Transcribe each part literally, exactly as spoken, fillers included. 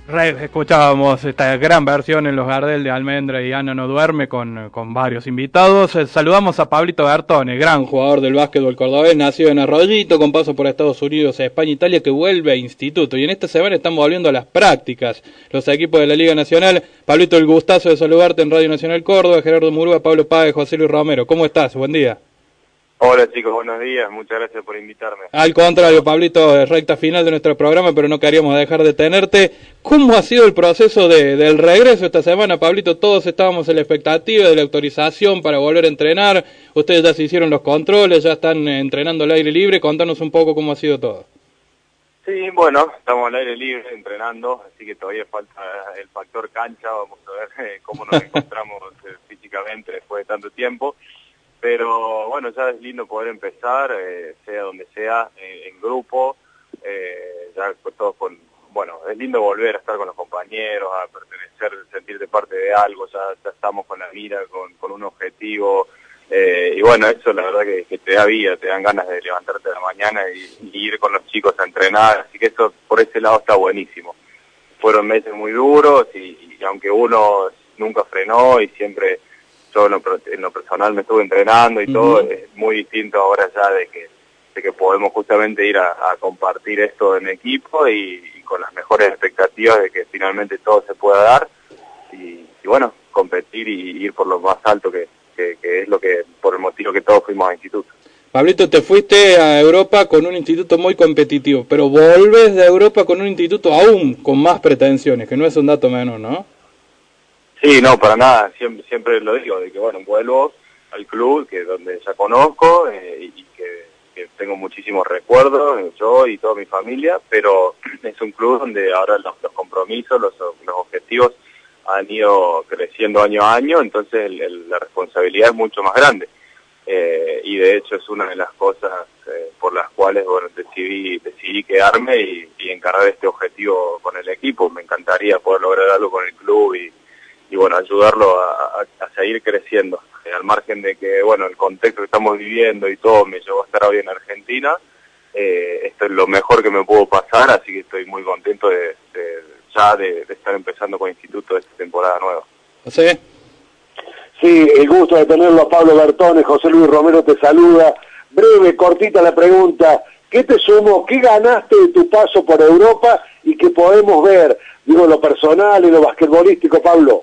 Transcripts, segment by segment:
Re, escuchábamos esta gran versión en Los Gardel de Almendra y Ana no duerme con, con varios invitados. Eh, saludamos a Pablito Bertone, gran jugador del básquetbol cordobés, nacido en Arroyito, con paso por Estados Unidos, España, Italia, que vuelve a instituto. Y en esta semana están volviendo a las prácticas los equipos de la Liga Nacional. Pablito, el gustazo de saludarte en Radio Nacional Córdoba, Gerardo Murúa, Pablo Páez, José Luis Romero. ¿Cómo estás? Buen día. Hola chicos, buenos días, muchas gracias por invitarme. Al contrario, Pablito, recta final de nuestro programa, pero no queríamos dejar de tenerte. ¿Cómo ha sido el proceso de, del regreso esta semana, Pablito? Todos estábamos en la expectativa de la autorización para volver a entrenar. Ustedes ya se hicieron los controles, ya están entrenando al aire libre. Contanos un poco cómo ha sido todo. Sí, bueno, estamos al aire libre entrenando, así que todavía falta el factor cancha. Vamos a ver eh, cómo nos encontramos eh, físicamente después de tanto tiempo. Pero bueno, ya es lindo poder empezar, eh, sea donde sea, eh, en grupo, eh, ya todos con, bueno, es lindo volver a estar con los compañeros, a pertenecer, sentirte parte de algo, ya, ya estamos con la mira, con, con un objetivo, eh, y bueno, eso la verdad que, que te da vida, te dan ganas de levantarte a la mañana y, y ir con los chicos a entrenar, así que eso por ese lado está buenísimo. Fueron meses muy duros y, y aunque uno nunca frenó y siempre... Yo en lo, en lo personal me estuve entrenando y uh-huh. todo, es muy distinto ahora ya de que de que podemos justamente ir a, a compartir esto en equipo y, y con las mejores expectativas de que finalmente todo se pueda dar y, y bueno, competir y ir por lo más alto que, que, que es lo que, por el motivo que todos fuimos a instituto. Pablito, te fuiste a Europa con un instituto muy competitivo, pero volves de Europa con un instituto aún con más pretensiones, que no es un dato menor, ¿no? Sí, no, para nada, siempre, siempre lo digo, de que bueno, vuelvo al club, que donde ya conozco eh, y que, que tengo muchísimos recuerdos, yo y toda mi familia, pero es un club donde ahora los, los compromisos, los, los objetivos han ido creciendo año a año, entonces el, el, la responsabilidad es mucho más grande. Eh, y de hecho es una de las cosas eh, por las cuales bueno, decidí, decidí quedarme y, y encarar este objetivo con el equipo. Me encantaría poder lograr algo con el club y y bueno, ayudarlo a, a, a seguir creciendo, eh, al margen de que, bueno, el contexto que estamos viviendo y todo me llevó a estar hoy en Argentina, eh, esto es lo mejor que me pudo pasar, así que estoy muy contento de, de ya de, de estar empezando con Instituto esta temporada nueva. ¿Sí? Sí, el gusto de tenerlo a Pablo Bertone, José Luis Romero te saluda. Breve, cortita la pregunta, ¿qué te sumó, qué ganaste de tu paso por Europa y qué podemos ver, digo, lo personal y lo basquetbolístico, Pablo?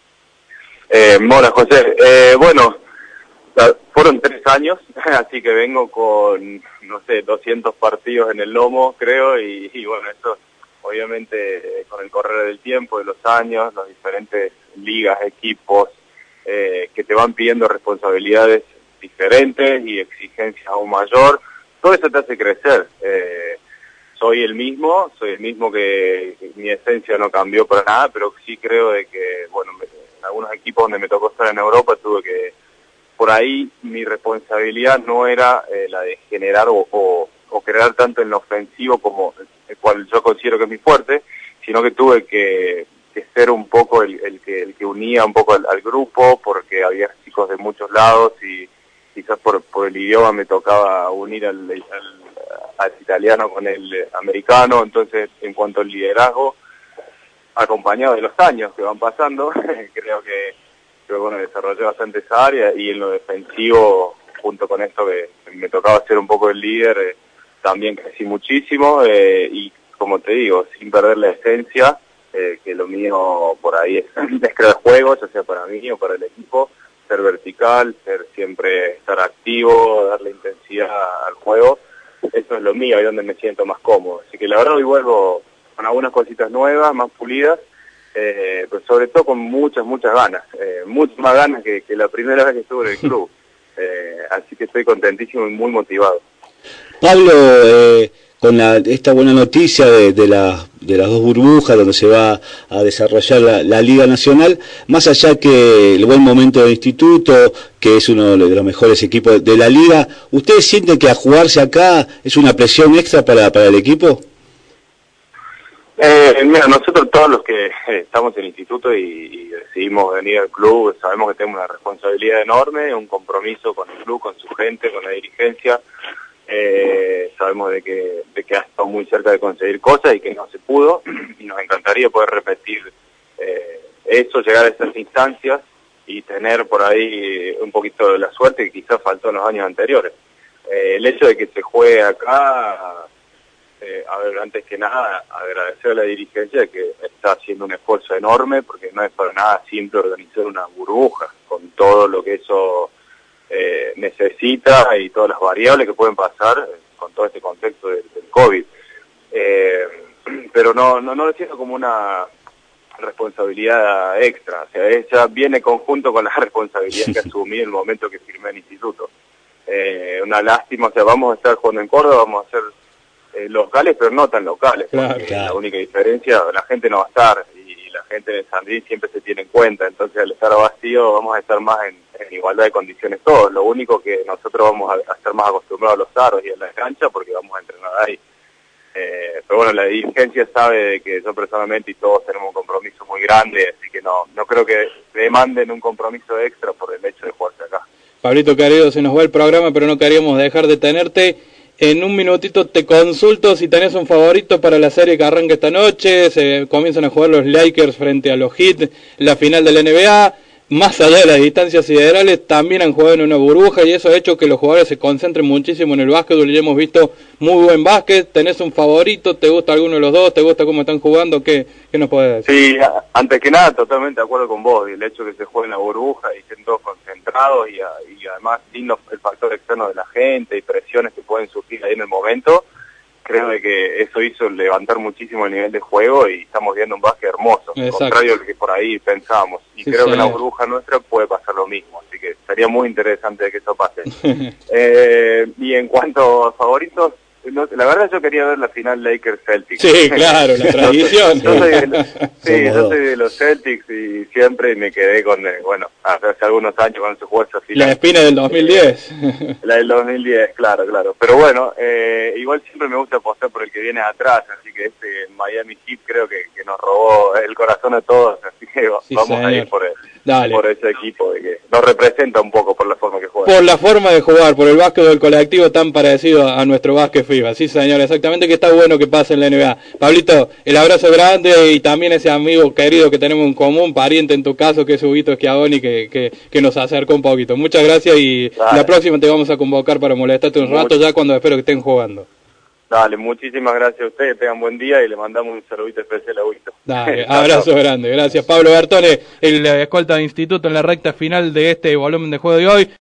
Eh, hola José, eh, bueno, fueron tres años, así que vengo con, no sé, doscientos partidos en el lomo, creo, y, y bueno, eso obviamente eh, con el correr del tiempo, de los años, las diferentes ligas, equipos, eh, que te van pidiendo responsabilidades diferentes y exigencias aún mayor, todo eso te hace crecer. Eh, soy el mismo, soy el mismo que, que mi esencia no cambió para nada, pero sí creo de que, bueno, me, en algunos equipos donde me tocó estar en Europa tuve que, por ahí mi responsabilidad no era eh, la de generar o, o, o crear tanto en lo ofensivo como el cual yo considero que es mi fuerte, sino que tuve que, que ser un poco el, el, que, el que unía un poco al, al grupo, porque había chicos de muchos lados y quizás por, por el idioma me tocaba unir al, al, al italiano con el americano, entonces en cuanto al liderazgo, acompañado de los años que van pasando, creo que, que bueno, desarrollé bastante esa área y en lo defensivo, junto con esto que me tocaba ser un poco el líder, eh, también crecí muchísimo eh, y como te digo, sin perder la esencia, eh, que lo mío por ahí es, es crear juegos, ya sea para mí o para el equipo, ser vertical, ser siempre estar activo, darle intensidad al juego, eso es lo mío y donde me siento más cómodo. Así que la verdad hoy vuelvo con algunas cositas nuevas, más pulidas, eh, pero sobre todo con muchas, muchas ganas, eh, muchas más ganas que, que la primera vez que estuve en el club. Eh, así que estoy contentísimo y muy motivado. Pablo, eh, con la, esta buena noticia de, de, la, de las dos burbujas donde se va a desarrollar la, la Liga Nacional, más allá que el buen momento del instituto, que es uno de los mejores equipos de la Liga, ¿ustedes sienten que a jugarse acá es una presión extra para, para el equipo? Eh, mira, nosotros todos los que eh, estamos en el instituto y, y decidimos venir al club, sabemos que tenemos una responsabilidad enorme, un compromiso con el club, con su gente, con la dirigencia. Eh, sabemos de que, de que estado muy cerca de conseguir cosas y que no se pudo, y nos encantaría poder repetir eh, eso, llegar a esas instancias y tener por ahí un poquito de la suerte que quizás faltó en los años anteriores. Eh, el hecho de que se juegue acá, eh, a ver, antes que nada, agradecer a la dirigencia que está haciendo un esfuerzo enorme, porque no es para nada simple organizar una burbuja, con todo lo que eso eh, necesita y todas las variables que pueden pasar eh, con todo este contexto del, del COVID. Eh, pero no, no, no lo siento como una responsabilidad extra, o sea, ella viene conjunto con la responsabilidad que asumí en el momento que firmé el instituto. Eh, una lástima, o sea, vamos a estar jugando en Córdoba, vamos a ser eh, locales, pero no tan locales, claro, porque claro. La única diferencia, la gente no va a estar, y la gente de Sandín siempre se tiene en cuenta, entonces al estar vacío vamos a estar más en, en igualdad de condiciones todos, lo único que nosotros vamos a, a estar más acostumbrados a los aros y a la cancha, porque vamos a entrenar ahí. Eh, pero bueno, la dirigencia sabe de que yo personalmente y todos tenemos un compromiso muy grande, así que no, no creo que demanden un compromiso extra por el hecho de jugarse acá. Pablito querido, se nos va el programa, pero no queríamos dejar de tenerte. En un minutito te consulto si tenés un favorito para la serie que arranca esta noche. Se comienzan a jugar los Lakers frente a los Heat, la final de la N B A. Más allá de las distancias siderales, también han jugado en una burbuja y eso ha hecho que los jugadores se concentren muchísimo en el básquetbol y hemos visto muy buen básquet. ¿Tenés un favorito? ¿Te gusta alguno de los dos? ¿Te gusta cómo están jugando? ¿Qué, qué nos podés decir? Sí, antes que nada, totalmente de acuerdo con vos. El hecho de que se juegue en la burbuja y estén todos concentrados y, y además sin los, el factor externo de la gente y presiones que pueden surgir ahí en el momento, creo de que eso hizo levantar muchísimo el nivel de juego y estamos viendo un básquet hermoso, Exacto. Contrario a lo que por ahí pensábamos. Y Sí, creo sí. que en la burbuja nuestra puede pasar lo mismo, así que sería muy interesante que eso pase. eh, y en cuanto a favoritos, no, la verdad yo quería ver la final Lakers-Celtics. Sí, claro, la tradición. yo soy de los, sí, yo soy de los Celtics y siempre me quedé con, eh, bueno, hace, hace algunos años cuando se jugó esa final. La espina del dos mil diez. La del dos mil diez, claro, claro. Pero bueno, eh, igual siempre me gusta apostar por el que viene atrás, así que este Miami Heat creo que, que nos robó el corazón a todos, así que Sí, vamos señor. a ir por, el, Dale. por ese equipo de que nos representa un poco por la forma que juega. Por la forma de jugar, por el básquetbol colectivo tan parecido a nuestro básquet FIBA. Sí, señor, exactamente, que está bueno que pase en la N B A. Pablito, el abrazo grande y también ese amigo querido que tenemos en común, pariente en tu caso, que es Huguito Schiavoni, que, que, que nos acercó un poquito. Muchas gracias y Dale. La próxima te vamos a convocar para molestarte un rato, Mucho. ya cuando espero que estén jugando. Dale, muchísimas gracias a ustedes, tengan buen día y le mandamos un saludito especial a Huguito. Dale, abrazo grande. Gracias, Pablo Bertone, el escolta de instituto en la recta final de este volumen de juego de hoy.